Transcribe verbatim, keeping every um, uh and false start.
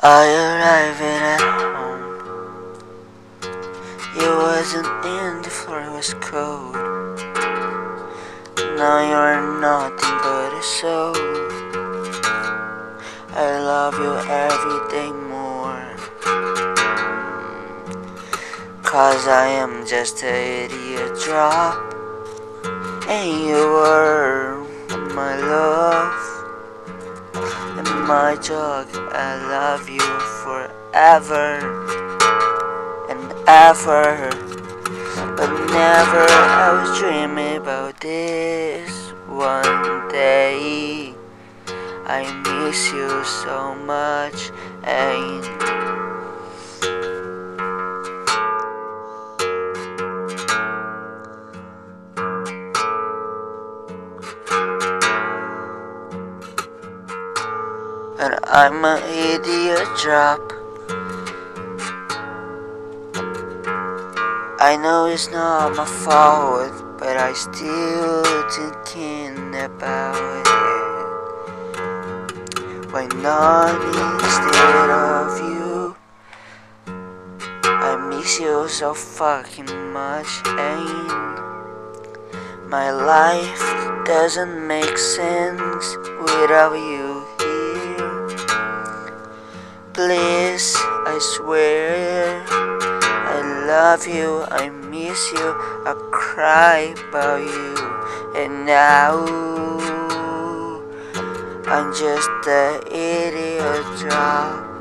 I arrived at home. You wasn't in, the floor was cold. Now you're nothing but a soul. I love you every day more, 'cause I am just an idiot drop, and you were my love and my dog. I love you forever and ever, but never I was dreaming about this one day. I miss you so much, and and I'm an idiot drop. I know it's not my fault, but I still thinking about it. Why not instead of you? I miss you so fucking much, and my life doesn't make sense without you here. Please, I swear, I love you, I miss you, I cry about you, and now I'm just an idiot drop.